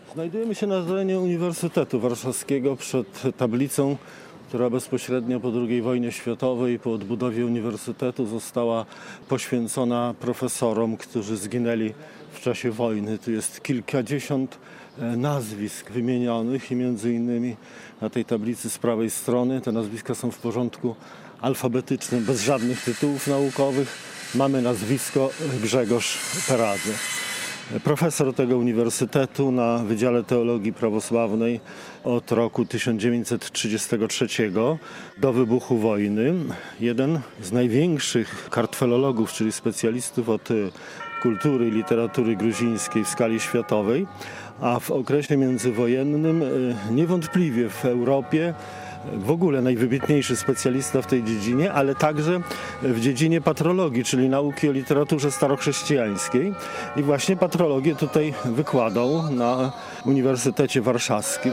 Znajdujemy się na terenie Uniwersytetu Warszawskiego przed tablicą, która bezpośrednio po II wojnie światowej, po odbudowie uniwersytetu została poświęcona profesorom, którzy zginęli w czasie wojny. Tu jest kilkadziesiąt nazwisk wymienionych i między innymi na tej tablicy z prawej strony te nazwiska są w porządku alfabetycznym, bez żadnych tytułów naukowych. Mamy nazwisko Grzegorz Peradze. Profesor tego uniwersytetu na Wydziale Teologii Prawosławnej od roku 1933 do wybuchu wojny. Jeden z największych kartfelologów, czyli specjalistów od kultury i literatury gruzińskiej w skali światowej, a w okresie międzywojennym niewątpliwie w Europie w ogóle najwybitniejszy specjalista w tej dziedzinie, ale także w dziedzinie patrologii, czyli nauki o literaturze starochrześcijańskiej. I właśnie patrologię tutaj wykładał na Uniwersytecie Warszawskim.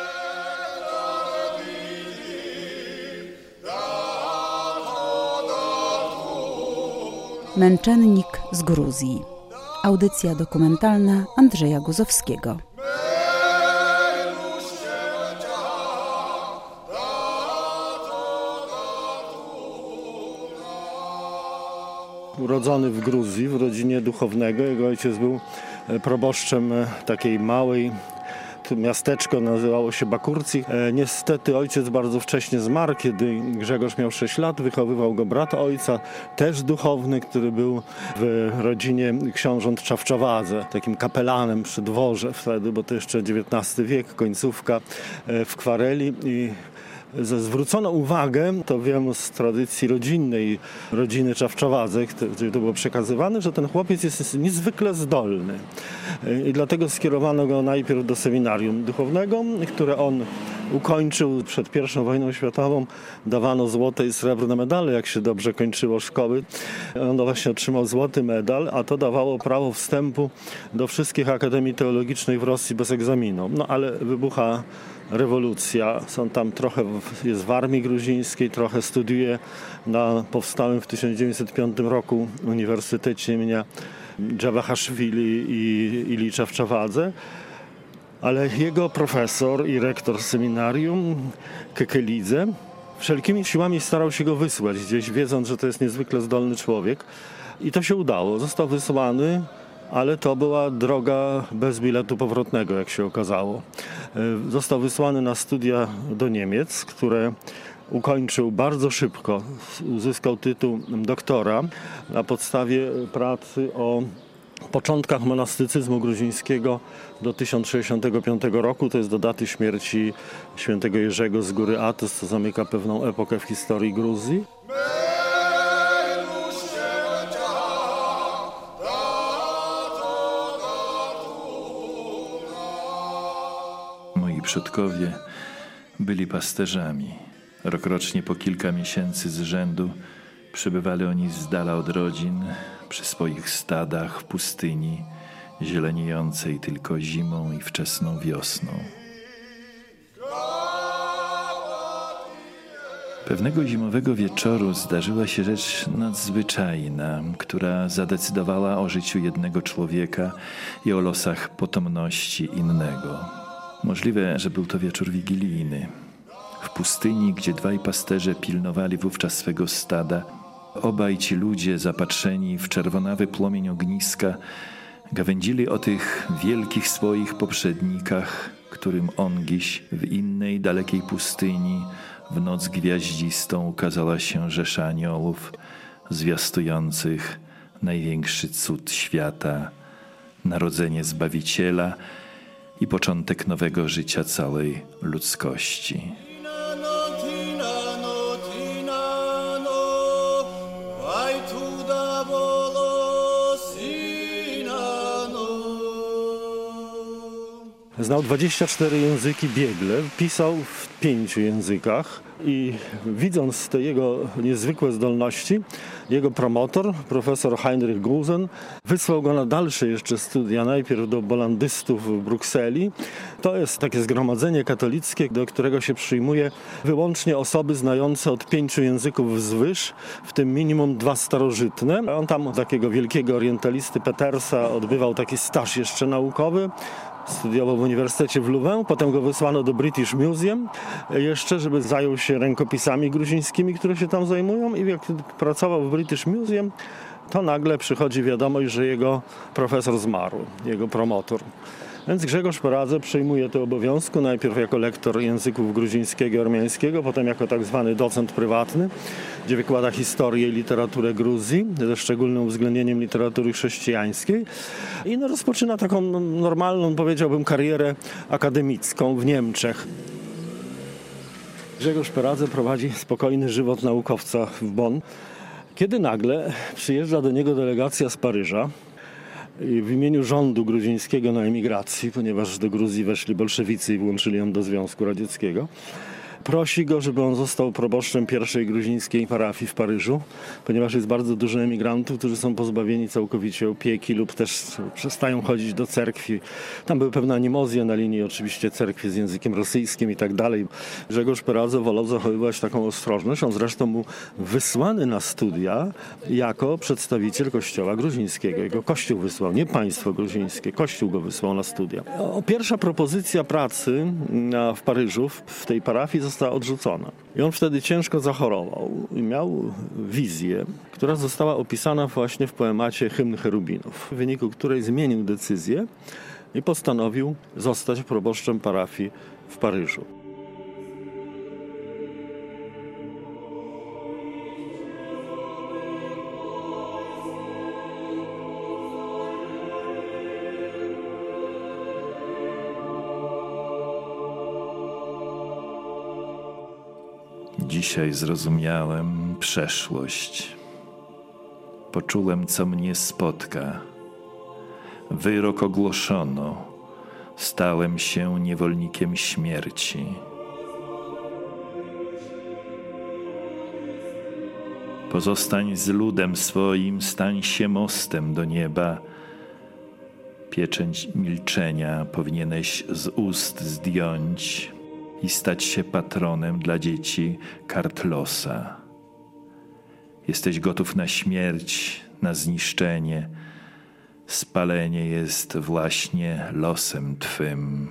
Męczennik z Gruzji. Audycja dokumentalna Andrzeja Guzowskiego. Urodzony w Gruzji, w rodzinie duchownego. Jego ojciec był proboszczem takiej małej miasteczko, nazywało się Bakurci. Niestety ojciec bardzo wcześnie zmarł, kiedy Grzegorz miał 6 lat. Wychowywał go brat ojca, też duchowny, który był w rodzinie książąt Czawczawadze, takim kapelanem przy dworze wtedy, bo to jeszcze XIX wiek, końcówka, w Kwareli. I zwrócono uwagę, to wiem z tradycji rodzinnej, rodziny Czawczawadze, gdzie to było przekazywane, że ten chłopiec jest niezwykle zdolny. I dlatego skierowano go najpierw do seminarium duchownego, które on ukończył przed I wojną światową. Dawano złote i srebrne medale, jak się dobrze kończyło szkoły. On właśnie otrzymał złoty medal, a to dawało prawo wstępu do wszystkich akademii teologicznych w Rosji bez egzaminu. No ale wybucha rewolucja. Są tam trochę, jest w armii gruzińskiej, trochę studiuje na powstałym w 1905 roku Uniwersytecie imienia Dżawahaszwili i Ilii Czawczawadze. Ale jego profesor i rektor seminarium Kekelidze wszelkimi siłami starał się go wysłać gdzieś, wiedząc, że to jest niezwykle zdolny człowiek. I to się udało. Został wysłany, ale to była droga bez biletu powrotnego, jak się okazało. Został wysłany na studia do Niemiec, które ukończył bardzo szybko. Uzyskał tytuł doktora na podstawie pracy o początkach monastycyzmu gruzińskiego do 1065 roku. To jest do daty śmierci świętego Jerzego z góry Atos, co zamyka pewną epokę w historii Gruzji. Moi przodkowie byli pasterzami. Rokrocznie po kilka miesięcy z rzędu przebywali oni z dala od rodzin, przy swoich stadach w pustyni, zieleniejącej tylko zimą i wczesną wiosną. Pewnego zimowego wieczoru zdarzyła się rzecz nadzwyczajna, która zadecydowała o życiu jednego człowieka i o losach potomności innego. Możliwe, że był to wieczór wigilijny. W pustyni, gdzie dwaj pasterze pilnowali wówczas swego stada, obaj ci ludzie, zapatrzeni w czerwonawy płomień ogniska, gawędzili o tych wielkich swoich poprzednikach, którym ongiś w innej dalekiej pustyni w noc gwiaździstą ukazała się rzesza aniołów zwiastujących największy cud świata, narodzenie Zbawiciela i początek nowego życia całej ludzkości. Znał 24 języki biegle, pisał w 5 językach i widząc te jego niezwykłe zdolności, jego promotor, profesor Heinrich Gusen, wysłał go na dalsze jeszcze studia, najpierw do bolandystów w Brukseli. To jest takie zgromadzenie katolickie, do którego się przyjmuje wyłącznie osoby znające od 5 języków wzwyż, w tym minimum 2 starożytne. On tam takiego wielkiego orientalisty Petersa odbywał taki staż jeszcze naukowy. Studiował w Uniwersytecie w Louvain, potem go wysłano do British Museum jeszcze, żeby zajął się rękopisami gruzińskimi, które się tam zajmują, i jak pracował w British Museum, to nagle przychodzi wiadomość, że jego profesor zmarł, jego promotor. Więc Grzegorz Peradze przejmuje to obowiązku, najpierw jako lektor języków gruzińskiego i ormiańskiego, potem jako tak zwany docent prywatny, gdzie wykłada historię i literaturę Gruzji, ze szczególnym uwzględnieniem literatury chrześcijańskiej. I rozpoczyna taką normalną, powiedziałbym, karierę akademicką w Niemczech. Grzegorz Peradze prowadzi spokojny żywot naukowca w Bonn, kiedy nagle przyjeżdża do niego delegacja z Paryża w imieniu rządu gruzińskiego na emigracji, ponieważ do Gruzji weszli bolszewicy i włączyli ją do Związku Radzieckiego. Prosi go, żeby on został proboszczem pierwszej gruzińskiej parafii w Paryżu, ponieważ jest bardzo dużo emigrantów, którzy są pozbawieni całkowicie opieki lub też przestają chodzić do cerkwi. Tam były pewne animozje na linii oczywiście cerkwi z językiem rosyjskim i tak dalej. Grzegorz Peradze wolał zachowywać taką ostrożność. On zresztą był wysłany na studia jako przedstawiciel kościoła gruzińskiego. Jego kościół wysłał, nie państwo gruzińskie. Kościół go wysłał na studia. Pierwsza propozycja pracy w Paryżu, w tej parafii, została odrzucona. I on wtedy ciężko zachorował i miał wizję, która została opisana właśnie w poemacie Hymn Cherubinów, w wyniku której zmienił decyzję i postanowił zostać proboszczem parafii w Paryżu. Dzisiaj zrozumiałem przeszłość. Poczułem, co mnie spotka. Wyrok ogłoszono. Stałem się niewolnikiem śmierci. Pozostań z ludem swoim, stań się mostem do nieba. Pieczęć milczenia powinieneś z ust zdjąć i stać się patronem dla dzieci Kartlosa. Jesteś gotów na śmierć, na zniszczenie. Spalenie jest właśnie losem twym.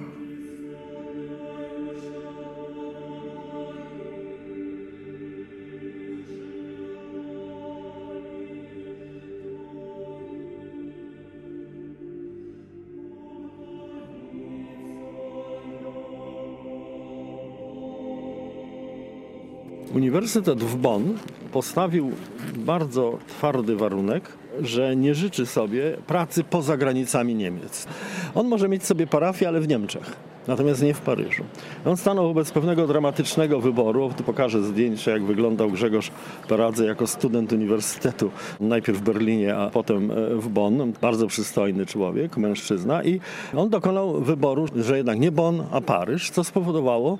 Uniwersytet w Bonn postawił bardzo twardy warunek, że nie życzy sobie pracy poza granicami Niemiec. On może mieć sobie parafię, ale w Niemczech, natomiast nie w Paryżu. On stanął wobec pewnego dramatycznego wyboru. Tu pokażę zdjęcie, jak wyglądał Grzegorz Peradze jako student uniwersytetu. Najpierw w Berlinie, a potem w Bonn. Bardzo przystojny człowiek, mężczyzna. I on dokonał wyboru, że jednak nie Bonn, a Paryż, co spowodowało,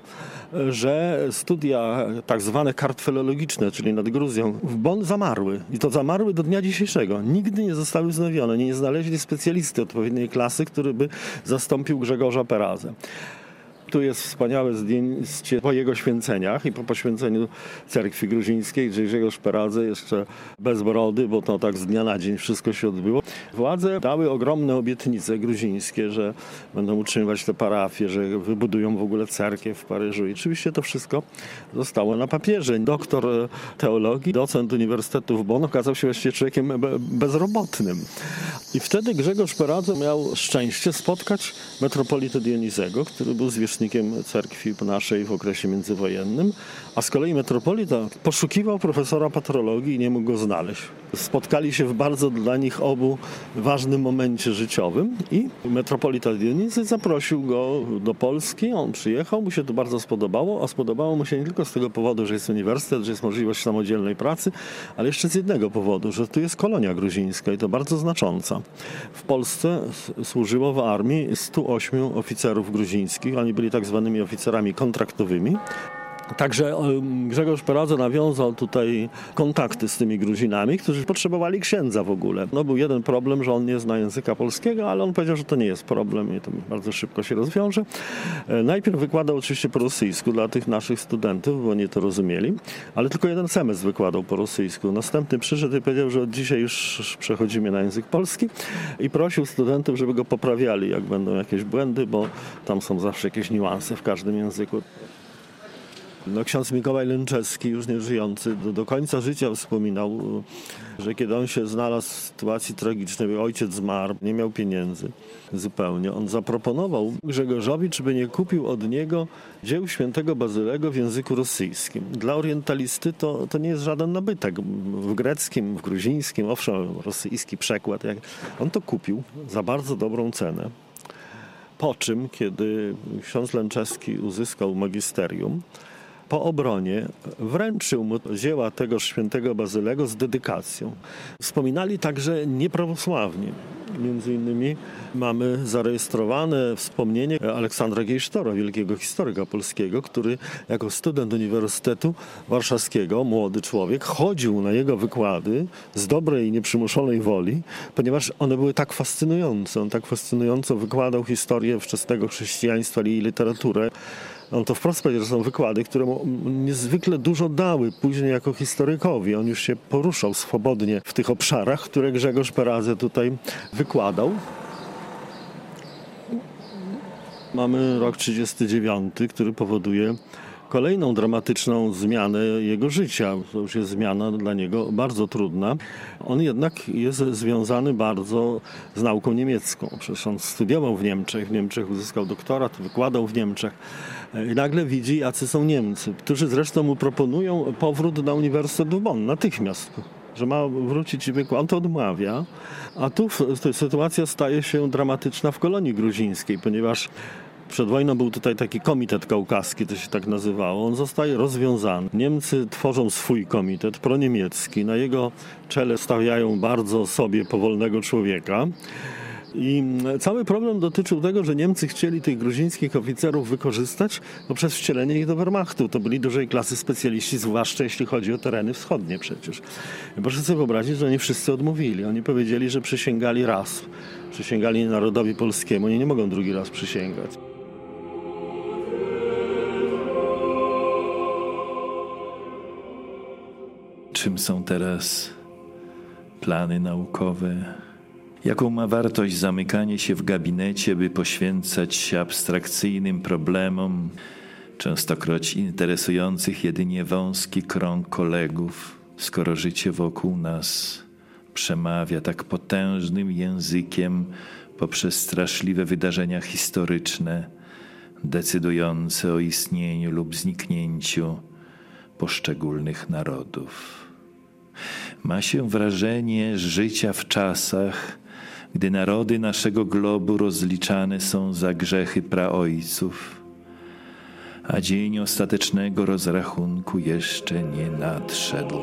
że studia tak zwane kartfelologiczne, czyli nad Gruzją, w Bonn zamarły. I to zamarły do dnia dzisiejszego. Nigdy nie zostały wznowione. Nie znaleźli specjalisty odpowiedniej klasy, który by zastąpił Grzegorza Peradzę. Tu jest wspaniałe zdjęcie po jego święceniach i po poświęceniu cerkwi gruzińskiej, gdzie Grzegorz Peradze jeszcze bez brody, bo to tak z dnia na dzień wszystko się odbyło. Władze dały ogromne obietnice gruzińskie, że będą utrzymywać te parafie, że wybudują w ogóle cerkiew w Paryżu. I oczywiście to wszystko zostało na papierze. Doktor teologii, docent Uniwersytetu w Bonn okazał się właściwie człowiekiem bezrobotnym. I wtedy Grzegorz Peradze miał szczęście spotkać metropolitę Dionizego, który był zwierzchnikiem cerkwi naszej w okresie międzywojennym, a z kolei metropolita poszukiwał profesora patrologii i nie mógł go znaleźć. Spotkali się w bardzo dla nich obu ważnym momencie życiowym i metropolita Dionizy zaprosił go do Polski. On przyjechał, mu się to bardzo spodobało, a spodobało mu się nie tylko z tego powodu, że jest uniwersytet, że jest możliwość samodzielnej pracy, ale jeszcze z jednego powodu, że tu jest kolonia gruzińska i to bardzo znacząca. W Polsce służyło w armii 108 oficerów gruzińskich. Oni byli tak zwanymi oficerami kontraktowymi. Także Grzegorz Peradze nawiązał tutaj kontakty z tymi Gruzinami, którzy potrzebowali księdza w ogóle. No był jeden problem, że on nie zna języka polskiego, ale on powiedział, że to nie jest problem i to bardzo szybko się rozwiąże. Najpierw wykładał oczywiście po rosyjsku dla tych naszych studentów, bo oni to rozumieli, ale tylko jeden semestr wykładał po rosyjsku. Następny przyszedł i powiedział, że od dzisiaj już przechodzimy na język polski i prosił studentów, żeby go poprawiali, jak będą jakieś błędy, bo tam są zawsze jakieś niuanse w każdym języku. No, ksiądz Mikołaj Lęczewski, już nie żyjący, do końca życia wspominał, że kiedy on się znalazł w sytuacji tragicznej, ojciec zmarł, nie miał pieniędzy zupełnie. On zaproponował Grzegorzowi, czy by nie kupił od niego dzieł świętego Bazylego w języku rosyjskim. Dla orientalisty to nie jest żaden nabytek. W greckim, w gruzińskim, owszem, rosyjski przekład. On to kupił za bardzo dobrą cenę. Po czym, kiedy ksiądz Lęczewski uzyskał magisterium, po obronie wręczył mu dzieła tego świętego Bazylego z dedykacją. Wspominali także nieprawosławni. Między innymi mamy zarejestrowane wspomnienie Aleksandra Gejsztora, wielkiego historyka polskiego, który jako student Uniwersytetu Warszawskiego, młody człowiek, chodził na jego wykłady z dobrej i nieprzymuszonej woli, ponieważ one były tak fascynujące. On tak fascynująco wykładał historię wczesnego chrześcijaństwa i literaturę. On to wprost powiedział, że są wykłady, które mu niezwykle dużo dały później jako historykowi. On już się poruszał swobodnie w tych obszarach, które Grzegorz Peradze tutaj wykładał. Mamy rok 1939, który powoduje kolejną dramatyczną zmianę jego życia. To już jest zmiana dla niego bardzo trudna. On jednak jest związany bardzo z nauką niemiecką. Przecież on studiował w Niemczech uzyskał doktorat, wykładał w Niemczech. I nagle widzi, jacy są Niemcy, którzy zresztą mu proponują powrót na Uniwersytet w Bonn natychmiast, że ma wrócić i wykładać. On to odmawia, a tu sytuacja staje się dramatyczna w kolonii gruzińskiej, ponieważ przed wojną był tutaj taki komitet kaukaski, to się tak nazywało. On zostaje rozwiązany. Niemcy tworzą swój komitet proniemiecki. Na jego czele stawiają bardzo sobie powolnego człowieka. I cały problem dotyczył tego, że Niemcy chcieli tych gruzińskich oficerów wykorzystać poprzez wcielenie ich do Wehrmachtu. To byli dużej klasy specjaliści, zwłaszcza jeśli chodzi o tereny wschodnie przecież. I proszę sobie wyobrazić, że oni wszyscy odmówili. Oni powiedzieli, że przysięgali raz. Przysięgali narodowi polskiemu. Oni nie mogą drugi raz przysięgać. Czym są teraz plany naukowe? Jaką ma wartość zamykanie się w gabinecie, by poświęcać się abstrakcyjnym problemom, częstokroć interesujących jedynie wąski krąg kolegów, skoro życie wokół nas przemawia tak potężnym językiem poprzez straszliwe wydarzenia historyczne, decydujące o istnieniu lub zniknięciu poszczególnych narodów. Ma się wrażenie życia w czasach, gdy narody naszego globu rozliczane są za grzechy praojców, a dzień ostatecznego rozrachunku jeszcze nie nadszedł.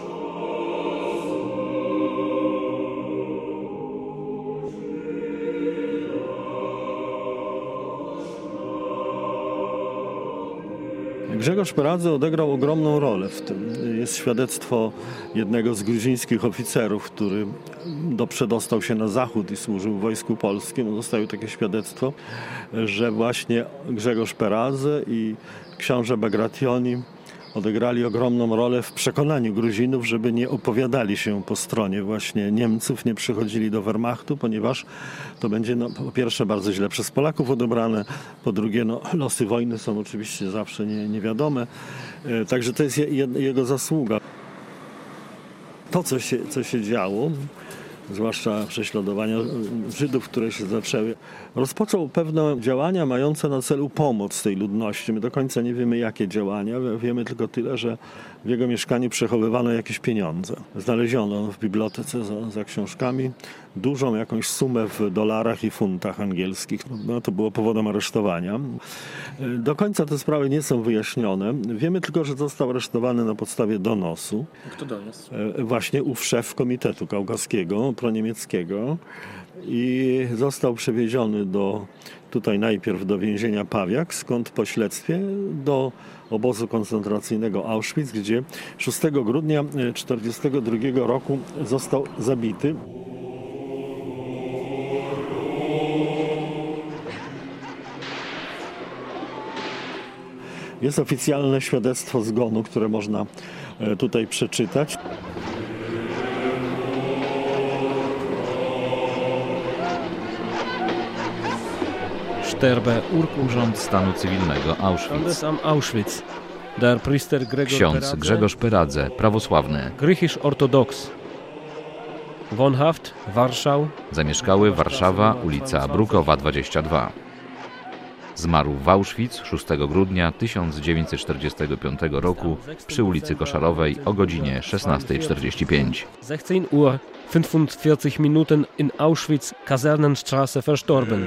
Grzegorz Peradze odegrał ogromną rolę w tym. Jest świadectwo jednego z gruzińskich oficerów, który przedostał się na zachód i służył w Wojsku Polskim. Zostawił takie świadectwo, że właśnie Grzegorz Peradze i książę Bagrationi odegrali ogromną rolę w przekonaniu Gruzinów, żeby nie opowiadali się po stronie właśnie Niemców, nie przychodzili do Wehrmachtu, ponieważ to będzie po pierwsze bardzo źle przez Polaków odebrane, po drugie losy wojny są oczywiście zawsze niewiadome, także to jest jego zasługa. To, co się działo, zwłaszcza prześladowania Żydów, które się zaczęły, rozpoczął pewne działania mające na celu pomoc tej ludności. My do końca nie wiemy, jakie działania. Wiemy tylko tyle, że w jego mieszkaniu przechowywano jakieś pieniądze. Znaleziono w bibliotece za książkami dużą jakąś sumę w dolarach i funtach angielskich. No, to było powodem aresztowania. Do końca te sprawy nie są wyjaśnione. Wiemy tylko, że został aresztowany na podstawie donosu. Kto doniósł? Właśnie ów szef Komitetu Kaukaskiego, proniemieckiego, i został przewieziony tutaj najpierw do więzienia Pawiak, skąd po śledztwie do obozu koncentracyjnego Auschwitz, gdzie 6 grudnia 1942 roku został zabity. Jest oficjalne świadectwo zgonu, które można tutaj przeczytać. Sterbe Urząd Stanu Cywilnego Auschwitz. am Auschwitz. Der Priester Gregor Ksiądz Peradze, Grzegorz Peradze, prawosławny. griechisch-ortodoks. Wohnhaft, Warschau. Zamieszkały Warszawa, ulica Brukowa 22. Zmarł w Auschwitz 6 grudnia 1945 roku przy ulicy Koszarowej o godzinie 16:45. 16:45 in Auschwitz, Kasernenstraße verstorben.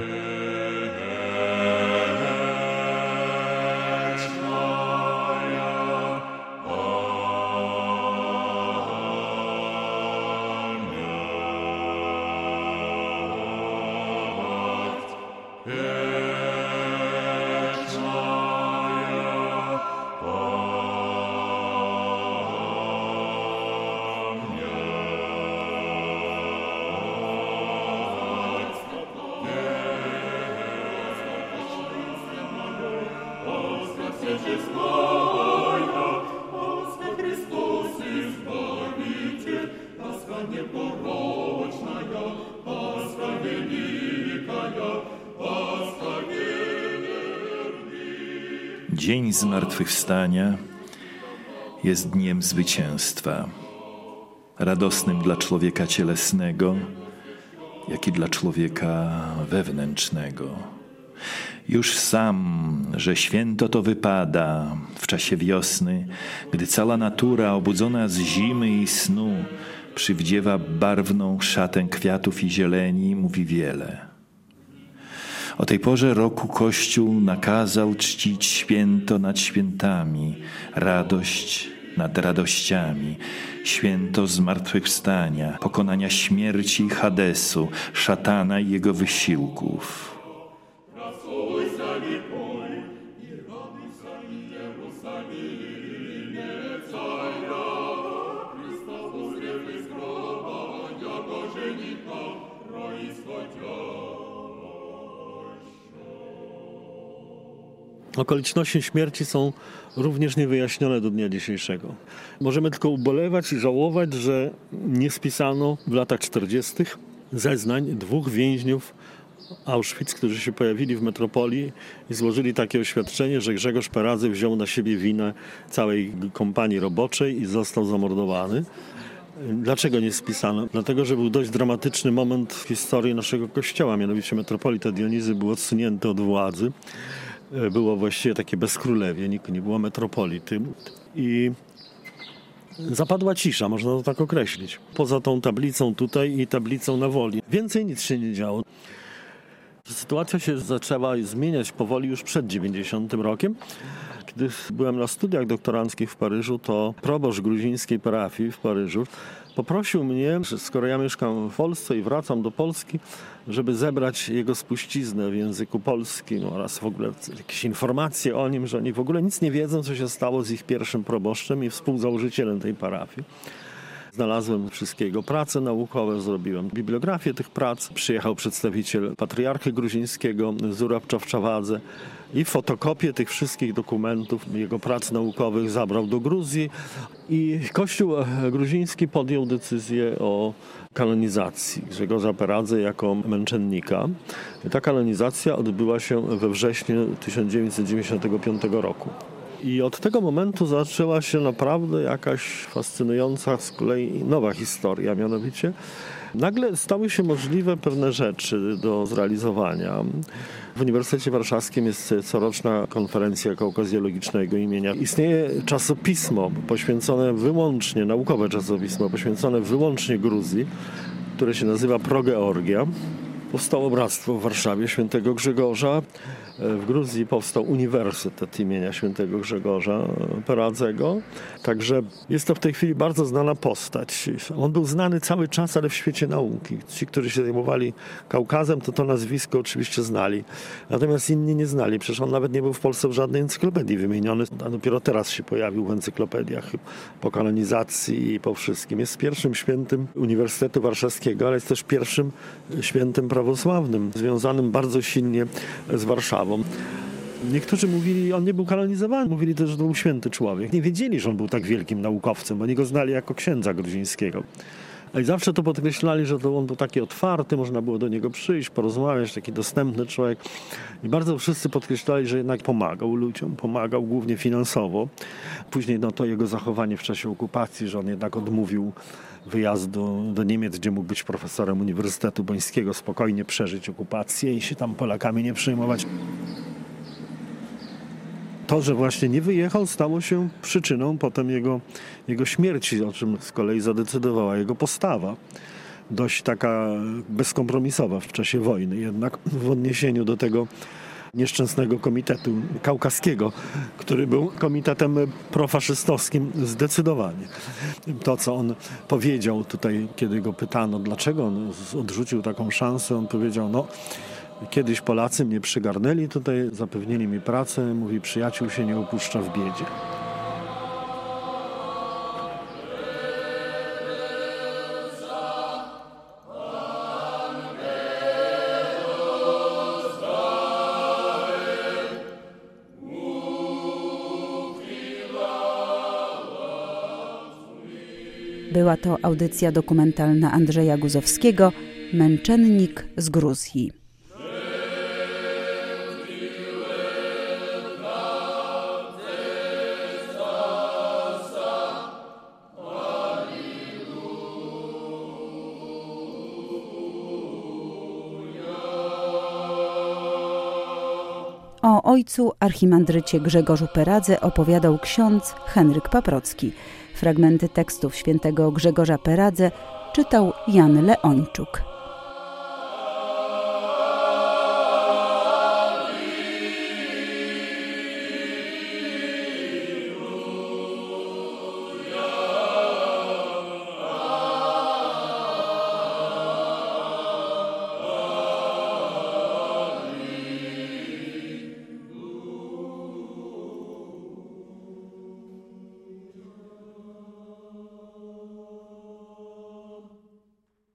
Dzień Zmartwychwstania jest dniem zwycięstwa, radosnym dla człowieka cielesnego, jak i dla człowieka wewnętrznego. Już sam, że święto to wypada w czasie wiosny, gdy cała natura obudzona z zimy i snu przywdziewa barwną szatę kwiatów i zieleni, mówi wiele. O tej porze roku Kościół nakazał czcić święto nad świętami, radość nad radościami, święto zmartwychwstania, pokonania śmierci i Hadesu, szatana i jego wysiłków. Okoliczności śmierci są również niewyjaśnione do dnia dzisiejszego. Możemy tylko ubolewać i żałować, że nie spisano w latach 40. zeznań 2 więźniów Auschwitz, którzy się pojawili w metropolii i złożyli takie oświadczenie, że Grzegorz Peradze wziął na siebie winę całej kompanii roboczej i został zamordowany. Dlaczego nie spisano? Dlatego, że był dość dramatyczny moment w historii naszego kościoła, mianowicie metropolita Dionizy był odsunięty od władzy. Było właściwie takie bezkrólewie, nie było metropolity i zapadła cisza, można to tak określić. Poza tą tablicą tutaj i tablicą na Woli. Więcej nic się nie działo. Sytuacja się zaczęła zmieniać powoli już przed 90 rokiem. Kiedy byłem na studiach doktoranckich w Paryżu, to proboszcz gruzińskiej parafii w Paryżu poprosił mnie, że skoro ja mieszkam w Polsce i wracam do Polski, żeby zebrać jego spuściznę w języku polskim oraz w ogóle jakieś informacje o nim, że oni w ogóle nic nie wiedzą, co się stało z ich pierwszym proboszczem i współzałożycielem tej parafii. Znalazłem wszystkie jego prace naukowe, zrobiłem bibliografię tych prac. Przyjechał przedstawiciel patriarchy gruzińskiego Zurab Czawczawadzę i fotokopię tych wszystkich dokumentów, jego prac naukowych zabrał do Gruzji i Kościół gruziński podjął decyzję o kanonizacji Grzegorza Peradze jako męczennika. Ta kanonizacja odbyła się we wrześniu 1995 roku. I od tego momentu zaczęła się naprawdę jakaś fascynująca z kolei nowa historia, mianowicie nagle stały się możliwe pewne rzeczy do zrealizowania. W Uniwersytecie Warszawskim jest coroczna konferencja kaukazjologicznego imienia. Istnieje czasopismo poświęcone wyłącznie, naukowe czasopismo poświęcone wyłącznie Gruzji. które się nazywa Progeorgia. Powstało bractwo w Warszawie świętego Grzegorza. W Gruzji powstał Uniwersytet imienia świętego Grzegorza Peradzego. Także jest to w tej chwili bardzo znana postać. On był znany cały czas, ale w świecie nauki. Ci, którzy się zajmowali Kaukazem, to nazwisko oczywiście znali. Natomiast inni nie znali. Przecież on nawet nie był w Polsce w żadnej encyklopedii wymieniony, a dopiero teraz się pojawił w encyklopediach po kanonizacji i po wszystkim. Jest pierwszym świętym Uniwersytetu Warszawskiego, ale jest też pierwszym świętym prawosławnym, związanym bardzo silnie z Warszawą. Niektórzy mówili, on nie był kanonizowany, mówili też, że to był święty człowiek. Nie wiedzieli, że on był tak wielkim naukowcem, bo oni go znali jako księdza gruzińskiego. I zawsze to podkreślali, że to on był taki otwarty, można było do niego przyjść, porozmawiać, taki dostępny człowiek. I bardzo wszyscy podkreślali, że jednak pomagał ludziom, pomagał głównie finansowo. Później to jego zachowanie w czasie okupacji, że on jednak odmówił wyjazdu do Niemiec, gdzie mógł być profesorem Uniwersytetu Bońskiego, spokojnie przeżyć okupację i się tam Polakami nie przejmować. To, że właśnie nie wyjechał, stało się przyczyną potem jego śmierci, o czym z kolei zadecydowała jego postawa. Dość taka bezkompromisowa w czasie wojny, jednak w odniesieniu do tego nieszczęsnego komitetu kaukaskiego, który był komitetem profaszystowskim zdecydowanie. To, co on powiedział tutaj, kiedy go pytano, dlaczego on odrzucił taką szansę, on powiedział, kiedyś Polacy mnie przygarnęli tutaj, zapewnili mi pracę, mówi, przyjaciół się nie opuszcza w biedzie. Była to audycja dokumentalna Andrzeja Guzowskiego „Męczennik z Gruzji”. O ojcu archimandrycie Grzegorzu Peradze opowiadał ksiądz Henryk Paprocki. Fragmenty tekstów świętego Grzegorza Peradze czytał Jan Leończuk.